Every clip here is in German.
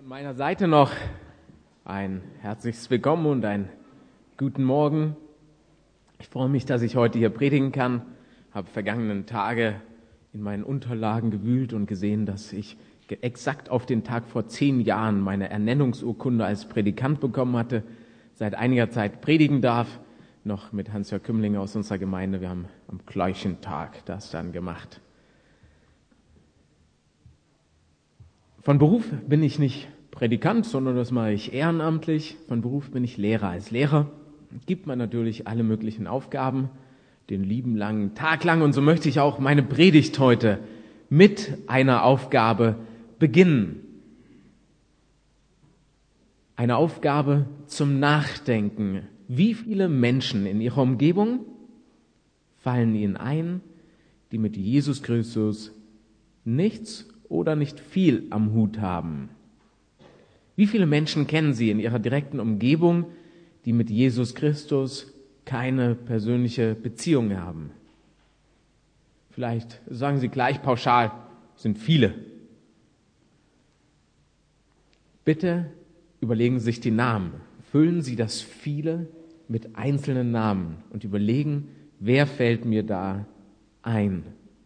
Von meiner Seite noch ein herzliches Willkommen und einen guten Morgen. Ich freue mich, dass ich heute hier predigen kann. Habe vergangenen Tage in meinen Unterlagen gewühlt und gesehen, dass ich exakt auf den Tag vor 10 Jahren meine Ernennungsurkunde als Predikant bekommen hatte. Seit einiger Zeit predigen darf, noch mit Hans-Jörg Kümmling aus unserer Gemeinde. Wir haben am gleichen Tag das dann gemacht. Von Beruf bin ich nicht Predikant, sondern das mache ich ehrenamtlich. Von Beruf bin ich Lehrer. Als Lehrer gibt man natürlich alle möglichen Aufgaben, den lieben langen Tag lang. Und so möchte ich auch meine Predigt heute mit einer Aufgabe beginnen. Eine Aufgabe zum Nachdenken. Wie viele Menschen in ihrer Umgebung fallen Ihnen ein, die mit Jesus Christus nichts oder nicht viel am Hut haben? Wie viele Menschen kennen Sie in Ihrer direkten Umgebung, die mit Jesus Christus keine persönliche Beziehung haben? Vielleicht sagen Sie gleich pauschal, sind viele. Bitte überlegen Sie sich die Namen. Füllen Sie das Viele mit einzelnen Namen und überlegen, wer fällt mir da ein?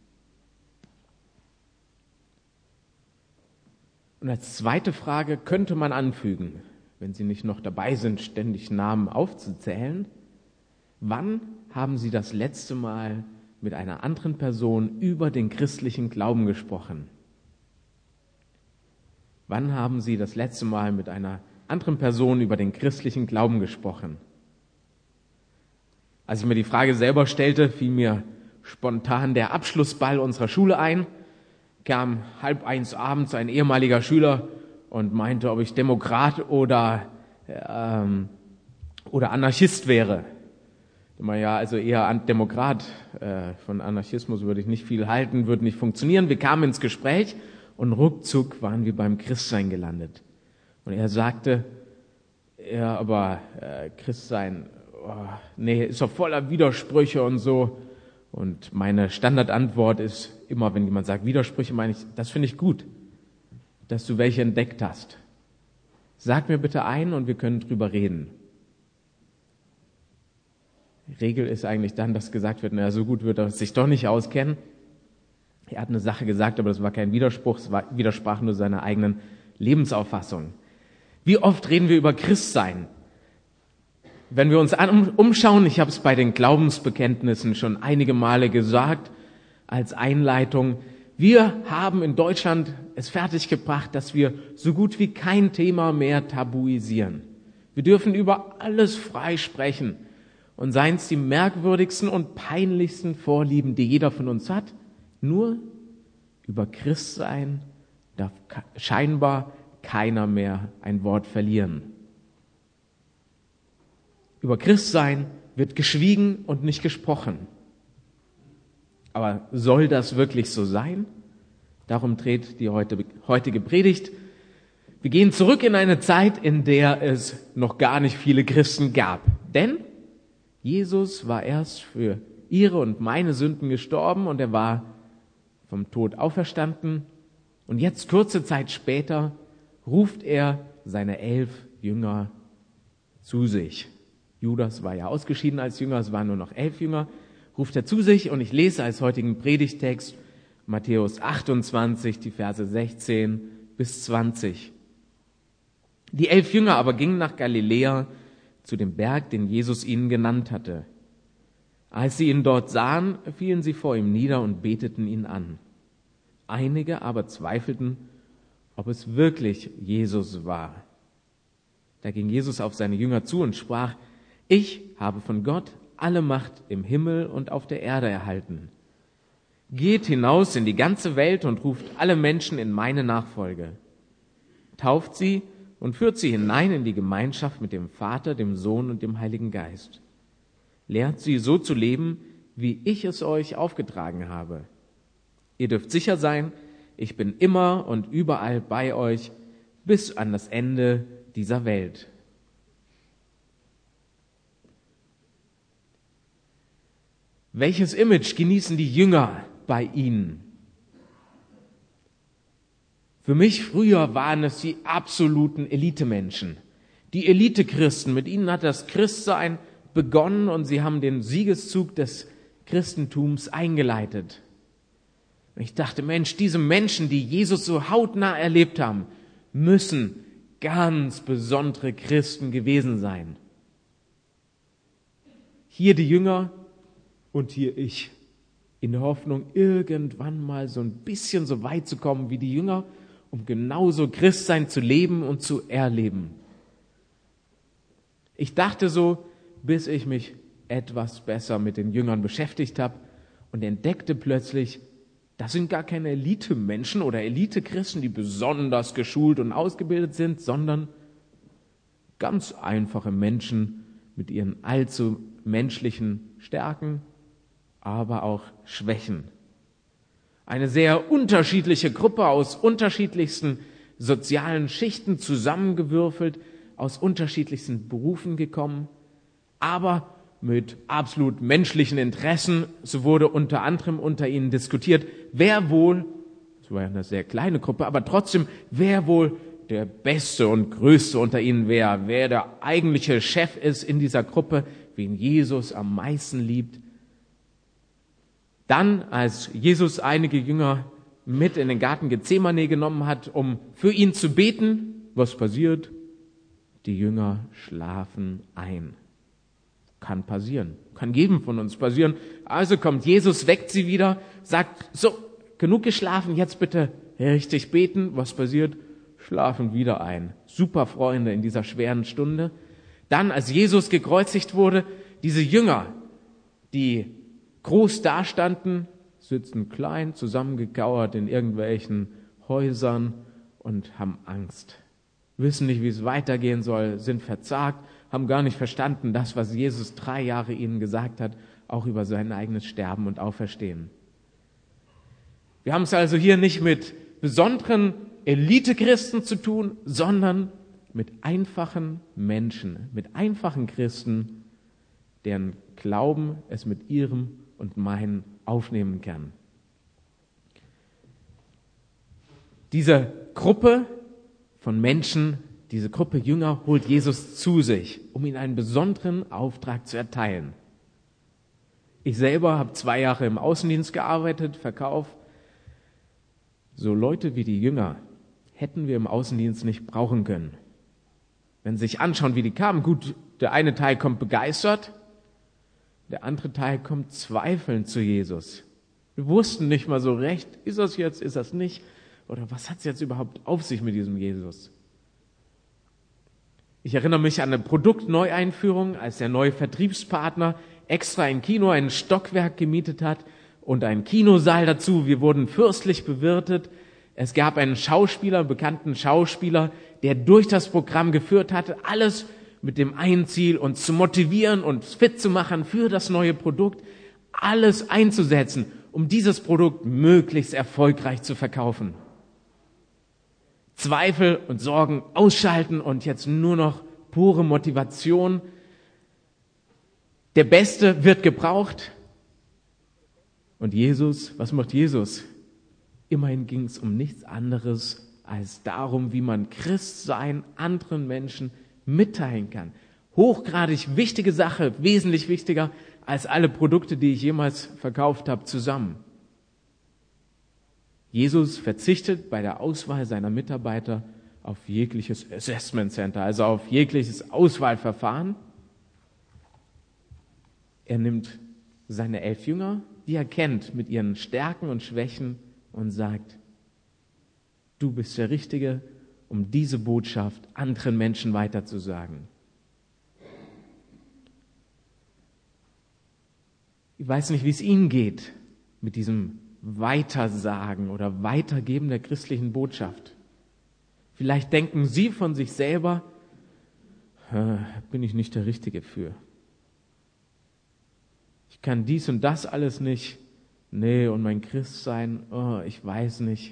Und als zweite Frage könnte man anfügen, wenn Sie nicht noch dabei sind, ständig Namen aufzuzählen: Wann haben Sie das letzte Mal mit einer anderen Person über den christlichen Glauben gesprochen? Wann haben Sie das letzte Mal mit einer anderen Person über den christlichen Glauben gesprochen? Als ich mir die Frage selber stellte, fiel mir spontan der Abschlussball unserer Schule ein. Kam 12:30 abends ein ehemaliger Schüler und meinte, ob ich Demokrat oder Anarchist wäre. Ja, also eher Demokrat. Von Anarchismus würde ich nicht viel halten, würde nicht funktionieren. Wir kamen ins Gespräch und ruckzuck waren wir beim Christsein gelandet. Und er sagte, ja, aber Christsein, nee, ist doch voller Widersprüche und so. Und meine Standardantwort ist immer, wenn jemand sagt Widersprüche, meine ich, das finde ich gut, dass du welche entdeckt hast. Sag mir bitte einen und wir können drüber reden. Die Regel ist eigentlich dann, dass gesagt wird, naja, so gut wird er sich doch nicht auskennen. Er hat eine Sache gesagt, aber das war kein Widerspruch, es widersprach nur seiner eigenen Lebensauffassung. Wie oft reden wir über Christsein? Wenn wir uns umschauen, ich habe es bei den Glaubensbekenntnissen schon einige Male gesagt, als Einleitung, wir haben in Deutschland es fertiggebracht, dass wir so gut wie kein Thema mehr tabuisieren. Wir dürfen über alles frei sprechen. Und seien es die merkwürdigsten und peinlichsten Vorlieben, die jeder von uns hat, nur über Christsein darf scheinbar keiner mehr ein Wort verlieren. Über Christsein wird geschwiegen und nicht gesprochen. Aber soll das wirklich so sein? Darum dreht die heutige Predigt. Wir gehen zurück in eine Zeit, in der es noch gar nicht viele Christen gab. Denn Jesus war erst für ihre und meine Sünden gestorben und er war vom Tod auferstanden. Und jetzt, kurze Zeit später, ruft er seine 11 Jünger zu sich. Judas war ja ausgeschieden als Jünger, es waren nur noch 11 Jünger, ruft er zu sich und ich lese als heutigen Predigtext Matthäus 28, die Verse 16 bis 20. Die 11 Jünger aber gingen nach Galiläa zu dem Berg, den Jesus ihnen genannt hatte. Als sie ihn dort sahen, fielen sie vor ihm nieder und beteten ihn an. Einige aber zweifelten, ob es wirklich Jesus war. Da ging Jesus auf seine Jünger zu und sprach: Ich habe von Gott alle Macht im Himmel und auf der Erde erhalten. Geht hinaus in die ganze Welt und ruft alle Menschen in meine Nachfolge. Tauft sie und führt sie hinein in die Gemeinschaft mit dem Vater, dem Sohn und dem Heiligen Geist. Lehrt sie so zu leben, wie ich es euch aufgetragen habe. Ihr dürft sicher sein, ich bin immer und überall bei euch bis an das Ende dieser Welt. Welches Image genießen die Jünger bei ihnen? Für mich früher waren es die absoluten Elitemenschen. Die Elitechristen, mit ihnen hat das Christsein begonnen und sie haben den Siegeszug des Christentums eingeleitet. Und ich dachte, Mensch, diese Menschen, die Jesus so hautnah erlebt haben, müssen ganz besondere Christen gewesen sein. Hier die Jünger und hier ich, in der Hoffnung, irgendwann mal so ein bisschen so weit zu kommen wie die Jünger, um genauso Christsein zu leben und zu erleben. Ich dachte so, bis ich mich etwas besser mit den Jüngern beschäftigt habe und entdeckte plötzlich, das sind gar keine Elite-Menschen oder Elite-Christen, die besonders geschult und ausgebildet sind, sondern ganz einfache Menschen mit ihren allzu menschlichen Stärken, aber auch Schwächen. Eine sehr unterschiedliche Gruppe aus unterschiedlichsten sozialen Schichten zusammengewürfelt, aus unterschiedlichsten Berufen gekommen, aber mit absolut menschlichen Interessen. So wurde unter anderem unter ihnen diskutiert, wer wohl, es war ja eine sehr kleine Gruppe, aber trotzdem, wer wohl der Beste und Größte unter ihnen wäre, wer der eigentliche Chef ist in dieser Gruppe, wen Jesus am meisten liebt. Dann, als Jesus einige Jünger mit in den Garten Gethsemane genommen hat, um für ihn zu beten, was passiert? Die Jünger schlafen ein. Kann passieren, kann jedem von uns passieren. Also kommt Jesus, weckt sie wieder, sagt, so, genug geschlafen, jetzt bitte richtig beten. Was passiert? Schlafen wieder ein. Super Freunde in dieser schweren Stunde. Dann, als Jesus gekreuzigt wurde, diese Jünger, die groß dastanden, sitzen klein, zusammengekauert in irgendwelchen Häusern und haben Angst. Wissen nicht, wie es weitergehen soll, sind verzagt, haben gar nicht verstanden, das, was Jesus 3 Jahre ihnen gesagt hat, auch über sein eigenes Sterben und Auferstehen. Wir haben es also hier nicht mit besonderen Elite-Christen zu tun, sondern mit einfachen Menschen, mit einfachen Christen, deren Glauben es mit ihrem und meinen aufnehmen kann. Diese Gruppe von Menschen, diese Gruppe Jünger holt Jesus zu sich, um ihm einen besonderen Auftrag zu erteilen. Ich selber habe 2 Jahre im Außendienst gearbeitet, Verkauf. So Leute wie die Jünger hätten wir im Außendienst nicht brauchen können. Wenn Sie sich anschauen, wie die kamen, gut, der eine Teil kommt begeistert, der andere Teil kommt zweifelnd zu Jesus. Wir wussten nicht mal so recht, ist das jetzt, ist das nicht? Oder was hat es jetzt überhaupt auf sich mit diesem Jesus? Ich erinnere mich an eine Produktneueinführung, als der neue Vertriebspartner extra ein Kino, ein Stockwerk gemietet hat und einen Kinosaal dazu. Wir wurden fürstlich bewirtet. Es gab einen Schauspieler, einen bekannten Schauspieler, der durch das Programm geführt hatte, alles mit dem einen Ziel, uns zu motivieren und fit zu machen für das neue Produkt, alles einzusetzen, um dieses Produkt möglichst erfolgreich zu verkaufen. Zweifel und Sorgen ausschalten und jetzt nur noch pure Motivation. Der Beste wird gebraucht. Und Jesus, was macht Jesus? Immerhin ging es um nichts anderes als darum, wie man Christsein anderen Menschen mitteilen kann. Hochgradig wichtige Sache, wesentlich wichtiger als alle Produkte, die ich jemals verkauft habe, zusammen. Jesus verzichtet bei der Auswahl seiner Mitarbeiter auf jegliches Assessment Center, also auf jegliches Auswahlverfahren. Er nimmt seine 11 Jünger, die er kennt, mit ihren Stärken und Schwächen und sagt, du bist der Richtige, um diese Botschaft anderen Menschen weiterzusagen. Ich weiß nicht, wie es Ihnen geht mit diesem Weitersagen oder Weitergeben der christlichen Botschaft. Vielleicht denken Sie von sich selber, bin ich nicht der Richtige für. Ich kann dies und das alles nicht. Nee, und mein Christsein, ich weiß nicht.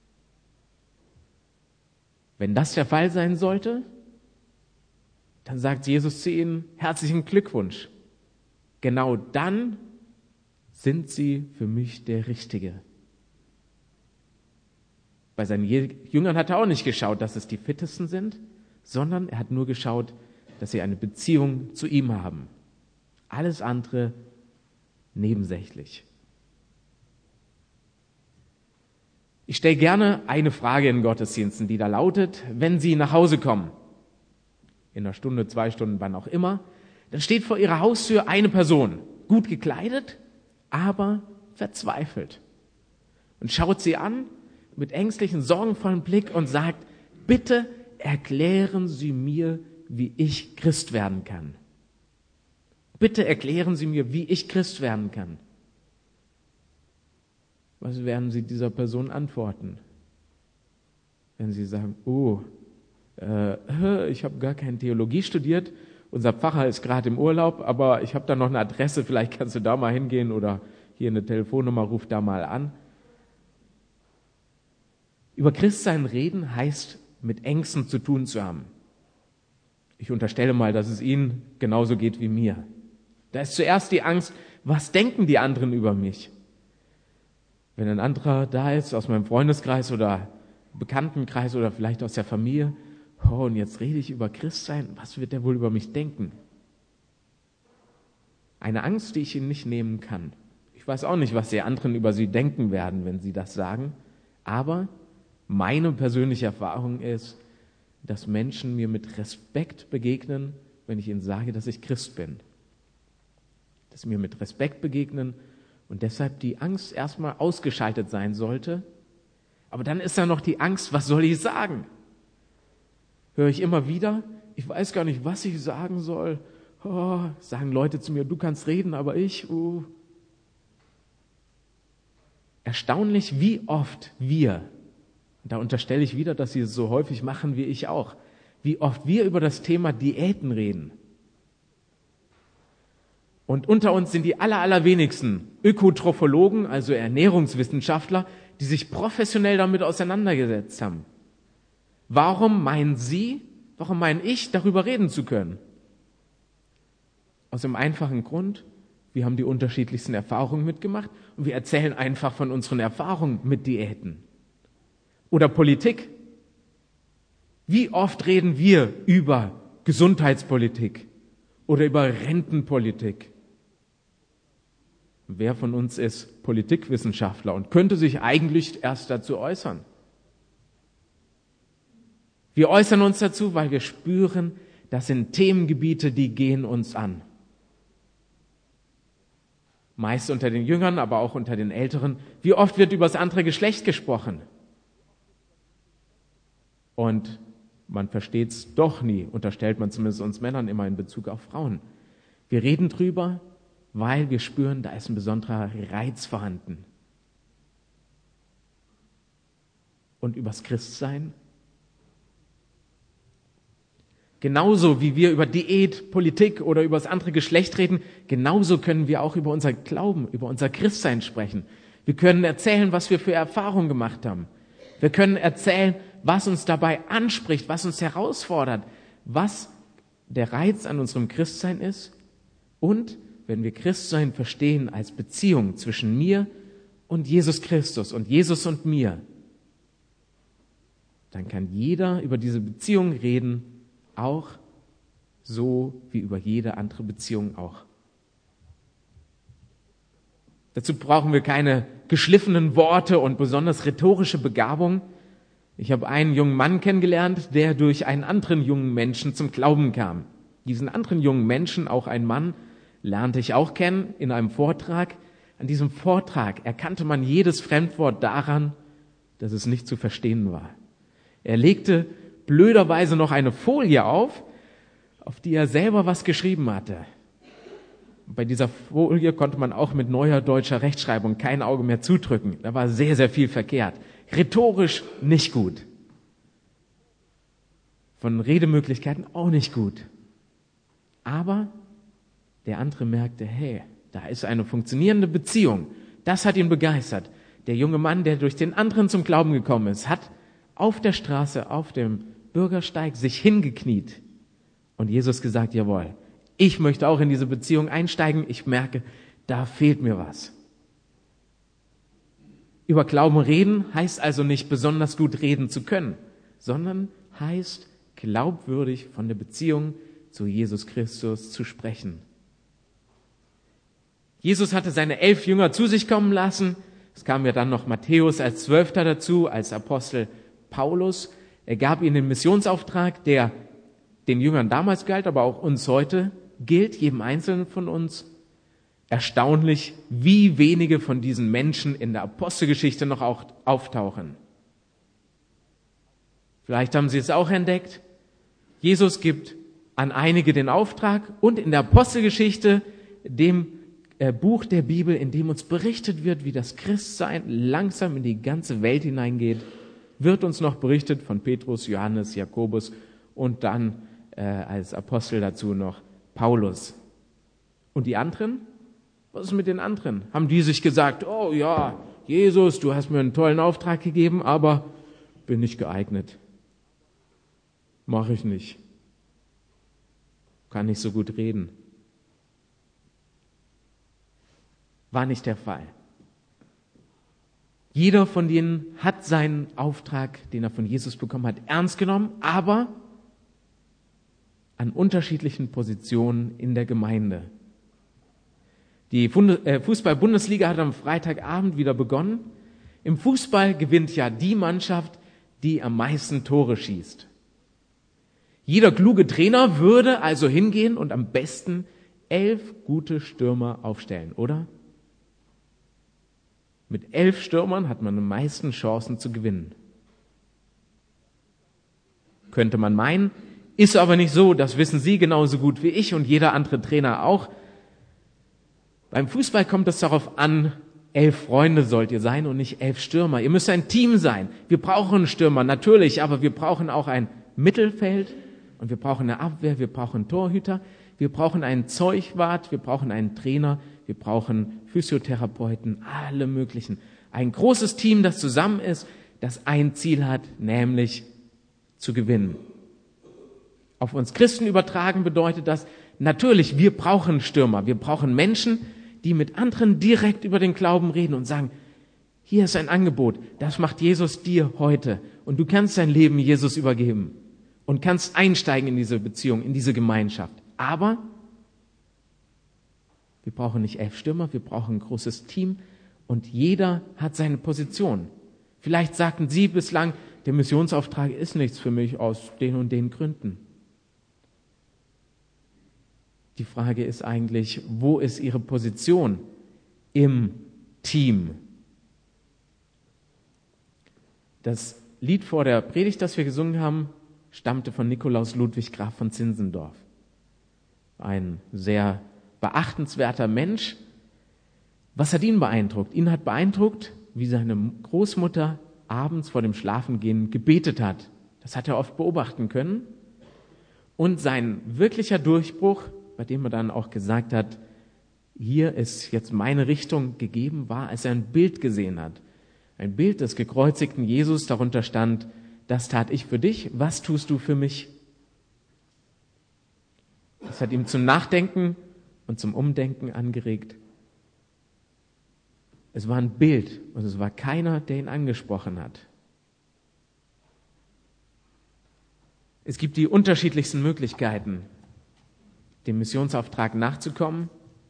Wenn das der Fall sein sollte, dann sagt Jesus zu Ihnen, herzlichen Glückwunsch. Genau dann sind Sie für mich der Richtige. Bei seinen Jüngern hat er auch nicht geschaut, dass es die Fittesten sind, sondern er hat nur geschaut, dass sie eine Beziehung zu ihm haben. Alles andere nebensächlich. Ich stelle gerne eine Frage in Gottesdiensten, die da lautet, wenn Sie nach Hause kommen, in einer Stunde, 2 Stunden, wann auch immer, dann steht vor Ihrer Haustür eine Person, gut gekleidet, aber verzweifelt und schaut Sie an mit ängstlichen, sorgenvollen Blick und sagt, bitte erklären Sie mir, wie ich Christ werden kann. Bitte erklären Sie mir, wie ich Christ werden kann. Was werden Sie dieser Person antworten? Wenn Sie sagen, ich habe gar keine Theologie studiert, unser Pfarrer ist gerade im Urlaub, aber ich habe da noch eine Adresse, vielleicht kannst du da mal hingehen oder hier eine Telefonnummer, ruf da mal an. Über Christsein reden heißt, mit Ängsten zu tun zu haben. Ich unterstelle mal, dass es Ihnen genauso geht wie mir. Da ist zuerst die Angst, was denken die anderen über mich? Wenn ein anderer da ist, aus meinem Freundeskreis oder Bekanntenkreis oder vielleicht aus der Familie, und jetzt rede ich über Christsein, was wird der wohl über mich denken? Eine Angst, die ich Ihnen nicht nehmen kann. Ich weiß auch nicht, was die anderen über Sie denken werden, wenn Sie das sagen, aber meine persönliche Erfahrung ist, dass Menschen mir mit Respekt begegnen, wenn ich ihnen sage, dass ich Christ bin. Dass sie mir mit Respekt begegnen und deshalb die Angst erstmal ausgeschaltet sein sollte. Aber dann ist da noch die Angst, was soll ich sagen? Höre ich immer wieder, ich weiß gar nicht, was ich sagen soll. Sagen Leute zu mir, du kannst reden, aber ich. Erstaunlich, wie oft wir, da unterstelle ich wieder, dass sie es so häufig machen wie ich auch, wie oft wir über das Thema Diäten reden. Und unter uns sind die allerwenigsten Ökotrophologen, also Ernährungswissenschaftler, die sich professionell damit auseinandergesetzt haben. Warum meine ich, darüber reden zu können? Aus dem einfachen Grund, wir haben die unterschiedlichsten Erfahrungen mitgemacht und wir erzählen einfach von unseren Erfahrungen mit Diäten. Oder Politik. Wie oft reden wir über Gesundheitspolitik oder über Rentenpolitik? Wer von uns ist Politikwissenschaftler und könnte sich eigentlich erst dazu äußern? Wir äußern uns dazu, weil wir spüren, das sind Themengebiete, die gehen uns an. Meist unter den Jüngern, aber auch unter den Älteren. Wie oft wird über das andere Geschlecht gesprochen? Und man versteht es doch nie, unterstellt man zumindest uns Männern immer in Bezug auf Frauen. Wir reden drüber, weil wir spüren, da ist ein besonderer Reiz vorhanden. Und übers Christsein? Genauso wie wir über Diät, Politik oder über das andere Geschlecht reden, genauso können wir auch über unser Glauben, über unser Christsein sprechen. Wir können erzählen, was wir für Erfahrungen gemacht haben. Wir können erzählen, was uns dabei anspricht, was uns herausfordert, was der Reiz an unserem Christsein ist. Und wenn wir Christsein verstehen als Beziehung zwischen mir und Jesus Christus und Jesus und mir, dann kann jeder über diese Beziehung reden, auch so wie über jede andere Beziehung auch. Dazu brauchen wir keine geschliffenen Worte und besonders rhetorische Begabung. Ich habe einen jungen Mann kennengelernt, der durch einen anderen jungen Menschen zum Glauben kam. Diesen anderen jungen Menschen, auch ein Mann, lernte ich auch kennen in einem Vortrag. An diesem Vortrag erkannte man jedes Fremdwort daran, dass es nicht zu verstehen war. Er legte blöderweise noch eine Folie auf die er selber was geschrieben hatte. Bei dieser Folie konnte man auch mit neuer deutscher Rechtschreibung kein Auge mehr zudrücken. Da war sehr, sehr viel verkehrt. Rhetorisch nicht gut. Von Redemöglichkeiten auch nicht gut. Aber der andere merkte, hey, da ist eine funktionierende Beziehung. Das hat ihn begeistert. Der junge Mann, der durch den anderen zum Glauben gekommen ist, hat auf der Straße, auf dem Bürgersteig sich hingekniet und Jesus gesagt, jawohl, ich möchte auch in diese Beziehung einsteigen. Ich merke, da fehlt mir was. Über Glauben reden heißt also nicht besonders gut reden zu können, sondern heißt glaubwürdig von der Beziehung zu Jesus Christus zu sprechen. Jesus hatte seine 11 Jünger zu sich kommen lassen. Es kam ja dann noch Matthäus als 12. dazu, als Apostel Paulus. Er gab ihnen den Missionsauftrag, der den Jüngern damals galt, aber auch uns heute gilt, jedem Einzelnen von uns. Erstaunlich, wie wenige von diesen Menschen in der Apostelgeschichte noch auch auftauchen. Vielleicht haben Sie es auch entdeckt. Jesus gibt an einige den Auftrag und in der Apostelgeschichte, dem Buch der Bibel, in dem uns berichtet wird, wie das Christsein langsam in die ganze Welt hineingeht, wird uns noch berichtet von Petrus, Johannes, Jakobus und dann als Apostel dazu noch Paulus. Und die anderen? Was ist mit den anderen? Haben die sich gesagt, oh ja, Jesus, du hast mir einen tollen Auftrag gegeben, aber bin nicht geeignet. Mache ich nicht. Kann nicht so gut reden. War nicht der Fall. Jeder von denen hat seinen Auftrag, den er von Jesus bekommen hat, ernst genommen, aber an unterschiedlichen Positionen in der Gemeinde. Die Fußball-Bundesliga hat am Freitagabend wieder begonnen. Im Fußball gewinnt ja die Mannschaft, die am meisten Tore schießt. Jeder kluge Trainer würde also hingehen und am besten 11 gute Stürmer aufstellen, oder? Mit 11 Stürmern hat man am meisten Chancen zu gewinnen. Könnte man meinen, ist aber nicht so, das wissen Sie genauso gut wie ich und jeder andere Trainer auch. Beim Fußball kommt es darauf an, 11 Freunde sollt ihr sein und nicht 11 Stürmer. Ihr müsst ein Team sein. Wir brauchen einen Stürmer, natürlich, aber wir brauchen auch ein Mittelfeld und wir brauchen eine Abwehr, wir brauchen einen Torhüter, wir brauchen einen Zeugwart, wir brauchen einen Trainer, wir brauchen Physiotherapeuten, alle möglichen. Ein großes Team, das zusammen ist, das ein Ziel hat, nämlich zu gewinnen. Auf uns Christen übertragen bedeutet das, natürlich, wir brauchen Stürmer, wir brauchen Menschen, die mit anderen direkt über den Glauben reden und sagen, hier ist ein Angebot, das macht Jesus dir heute und du kannst dein Leben Jesus übergeben und kannst einsteigen in diese Beziehung, in diese Gemeinschaft. Aber wir brauchen nicht 11 Stürmer, wir brauchen ein großes Team und jeder hat seine Position. Vielleicht sagten Sie bislang, der Missionsauftrag ist nichts für mich aus den und den Gründen. Die Frage ist eigentlich, wo ist Ihre Position im Team? Das Lied vor der Predigt, das wir gesungen haben, stammte von Nikolaus Ludwig Graf von Zinzendorf. Ein sehr beachtenswerter Mensch. Was hat ihn beeindruckt? Ihn hat beeindruckt, wie seine Großmutter abends vor dem Schlafengehen gebetet hat. Das hat er oft beobachten können. Und sein wirklicher Durchbruch, bei dem er dann auch gesagt hat, hier ist jetzt meine Richtung gegeben, war, als er ein Bild gesehen hat. Ein Bild des gekreuzigten Jesus, darunter stand, das tat ich für dich, was tust du für mich? Das hat ihm zum Nachdenken und zum Umdenken angeregt. Es war ein Bild und es war keiner, der ihn angesprochen hat. Es gibt die unterschiedlichsten Möglichkeiten, dem Missionsauftrag nachzukommen.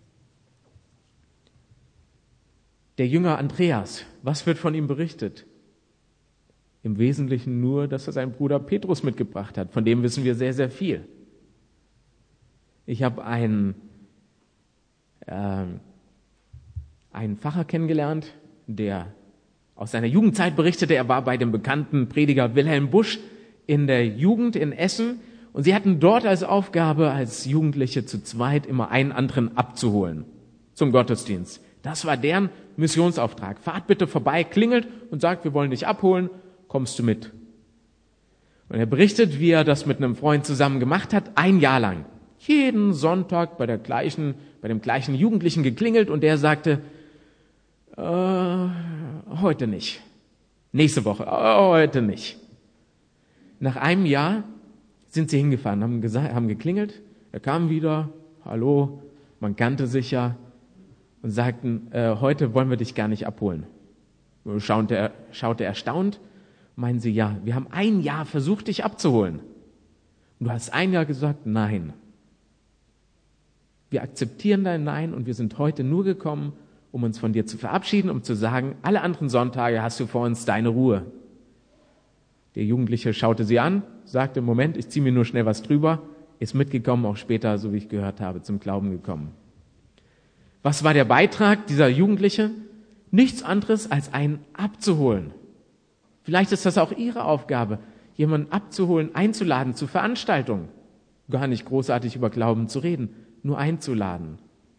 Der Jünger Andreas, was wird von ihm berichtet? Im Wesentlichen nur, dass er seinen Bruder Petrus mitgebracht hat. Von dem wissen wir sehr, sehr viel. Ich habe einen Pfarrer kennengelernt, der aus seiner Jugendzeit berichtete, er war bei dem bekannten Prediger Wilhelm Busch in der Jugend in Essen und sie hatten dort als Aufgabe, als Jugendliche zu zweit immer einen anderen abzuholen zum Gottesdienst. Das war deren Missionsauftrag. Fahrt bitte vorbei, klingelt und sagt, wir wollen dich abholen, kommst du mit? Und er berichtet, wie er das mit einem Freund zusammen gemacht hat, 1 Jahr lang. Jeden Sonntag bei dem gleichen Jugendlichen geklingelt und der sagte, heute nicht. Nächste Woche, heute nicht. Nach einem Jahr sind sie hingefahren, haben geklingelt, er kam wieder, hallo, man kannte sich ja und sagten, heute wollen wir dich gar nicht abholen. Schaute erstaunt, meinen sie, ja, wir haben 1 Jahr versucht, dich abzuholen. Und du hast 1 Jahr gesagt, nein. Wir akzeptieren dein Nein und wir sind heute nur gekommen, um uns von dir zu verabschieden, um zu sagen, alle anderen Sonntage hast du vor uns deine Ruhe. Der Jugendliche schaute sie an, sagte, Moment, ich ziehe mir nur schnell was drüber, ist mitgekommen, auch später, so wie ich gehört habe, zum Glauben gekommen. Was war der Beitrag dieser Jugendliche? Nichts anderes als einen abzuholen. Vielleicht ist das auch Ihre Aufgabe, jemanden abzuholen, einzuladen zu Veranstaltungen. Gar nicht großartig über Glauben zu reden, nur einzuladen.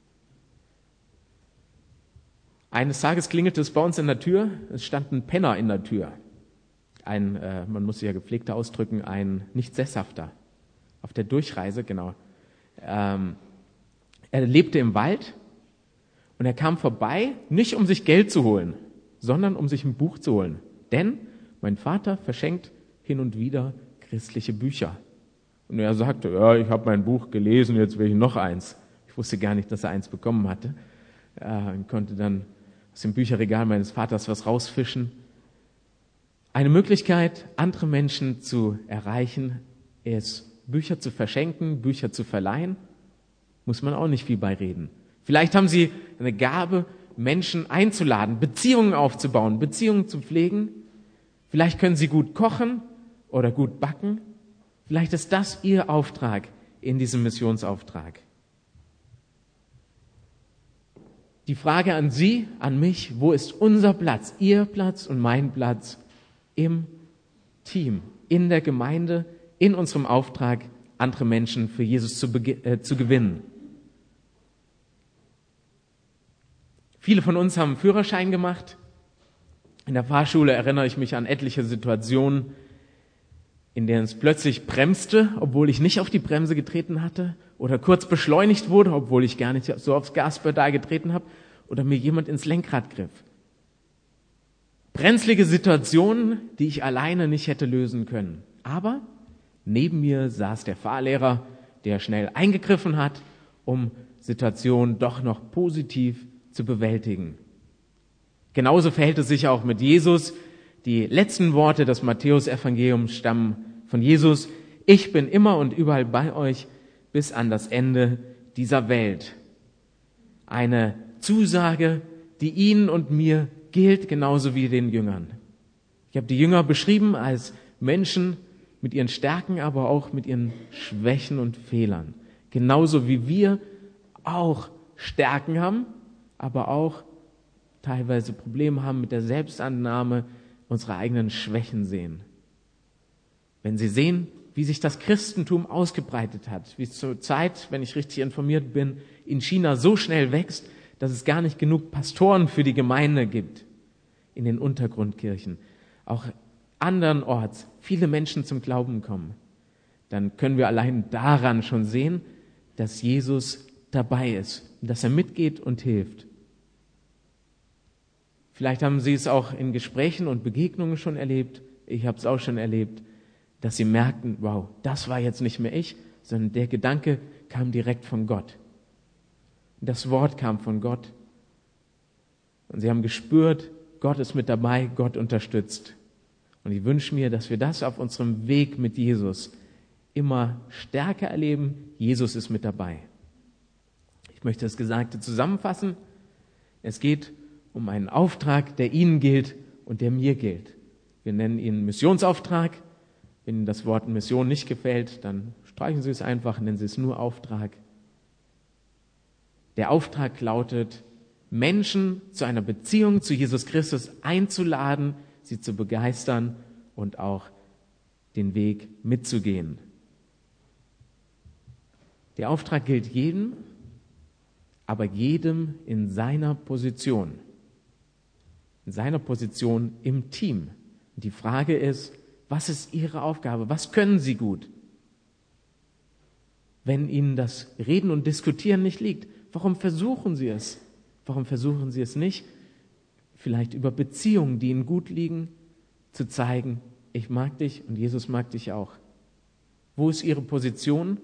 Eines Tages klingelte es bei uns in der Tür, es stand ein Penner in der Tür. Man muss sich ja gepflegter ausdrücken, ein Nicht-Sesshafter. Auf der Durchreise, genau. Er lebte im Wald und er kam vorbei, nicht um sich Geld zu holen, sondern um sich ein Buch zu holen. Denn mein Vater verschenkt hin und wieder christliche Bücher. Und er sagte, ja, ich habe mein Buch gelesen, jetzt will ich noch eins. Ich wusste gar nicht, dass er eins bekommen hatte. Ich konnte dann aus dem Bücherregal meines Vaters was rausfischen. Eine Möglichkeit, andere Menschen zu erreichen, ist, Bücher zu verschenken, Bücher zu verleihen, muss man auch nicht viel beireden. Vielleicht haben Sie eine Gabe, Menschen einzuladen, Beziehungen aufzubauen, Beziehungen zu pflegen. Vielleicht können Sie gut kochen oder gut backen. Vielleicht ist das Ihr Auftrag in diesem Missionsauftrag. Die Frage an Sie, an mich, wo ist unser Platz, Ihr Platz und mein Platz im Team, in der Gemeinde, in unserem Auftrag, andere Menschen für Jesus zu gewinnen? Viele von uns haben einen Führerschein gemacht. In der Fahrschule erinnere ich mich an etliche Situationen, in denen es plötzlich bremste, obwohl ich nicht auf die Bremse getreten hatte, oder kurz beschleunigt wurde, obwohl ich gar nicht so aufs Gaspedal getreten habe, oder mir jemand ins Lenkrad griff. Brenzlige Situationen, die ich alleine nicht hätte lösen können. Aber neben mir saß der Fahrlehrer, der schnell eingegriffen hat, um Situationen doch noch positiv zu bewältigen. Genauso verhält es sich auch mit Jesus. Die letzten Worte des Matthäus-Evangeliums stammen von Jesus. Ich bin immer und überall bei euch bis an das Ende dieser Welt. Eine Zusage, die Ihnen und mir gilt, genauso wie den Jüngern. Ich habe die Jünger beschrieben als Menschen mit ihren Stärken, aber auch mit ihren Schwächen und Fehlern. Genauso wie wir auch Stärken haben, aber auch teilweise Probleme haben mit der Selbstannahme, unsere eigenen Schwächen sehen. Wenn Sie sehen, wie sich das Christentum ausgebreitet hat, wie es zur Zeit, wenn ich richtig informiert bin, in China so schnell wächst, dass es gar nicht genug Pastoren für die Gemeinde gibt, in den Untergrundkirchen, auch andernorts viele Menschen zum Glauben kommen, dann können wir allein daran schon sehen, dass Jesus dabei ist und dass er mitgeht und hilft. Vielleicht haben Sie es auch in Gesprächen und Begegnungen schon erlebt, ich habe es auch schon erlebt, dass Sie merkten, wow, das war jetzt nicht mehr ich, sondern der Gedanke kam direkt von Gott. Das Wort kam von Gott. Und Sie haben gespürt, Gott ist mit dabei, Gott unterstützt. Und ich wünsche mir, dass wir das auf unserem Weg mit Jesus immer stärker erleben. Jesus ist mit dabei. Ich möchte das Gesagte zusammenfassen. Es geht um einen Auftrag, der Ihnen gilt und der mir gilt. Wir nennen ihn Missionsauftrag. Wenn Ihnen das Wort Mission nicht gefällt, dann streichen Sie es einfach, nennen Sie es nur Auftrag. Der Auftrag lautet, Menschen zu einer Beziehung zu Jesus Christus einzuladen, sie zu begeistern und auch den Weg mitzugehen. Der Auftrag gilt jedem, aber jedem in seiner Position. In seiner Position im Team. Und die Frage ist, was ist Ihre Aufgabe? Was können Sie gut? Wenn Ihnen das Reden und Diskutieren nicht liegt, warum versuchen Sie es? Warum versuchen Sie es nicht, vielleicht über Beziehungen, die Ihnen gut liegen, zu zeigen, ich mag dich und Jesus mag dich auch. Wo ist Ihre Position?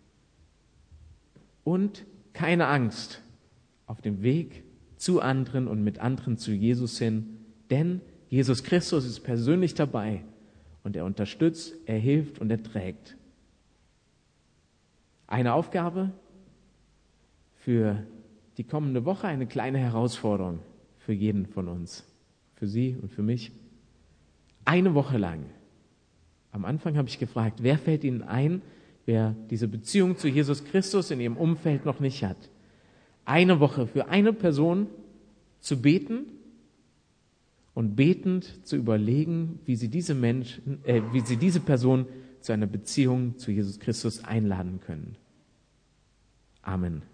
Und keine Angst, auf dem Weg zu anderen und mit anderen zu Jesus hin, Denn Jesus Christus ist persönlich dabei und er unterstützt, er hilft und er trägt. Eine Aufgabe für die kommende Woche, eine kleine Herausforderung für jeden von uns, für Sie und für mich. Eine Woche lang. Am Anfang habe ich gefragt, wer fällt Ihnen ein, wer diese Beziehung zu Jesus Christus in Ihrem Umfeld noch nicht hat? Eine Woche für eine Person zu beten und betend zu überlegen, wie Sie diese Person zu einer Beziehung zu Jesus Christus einladen können. Amen.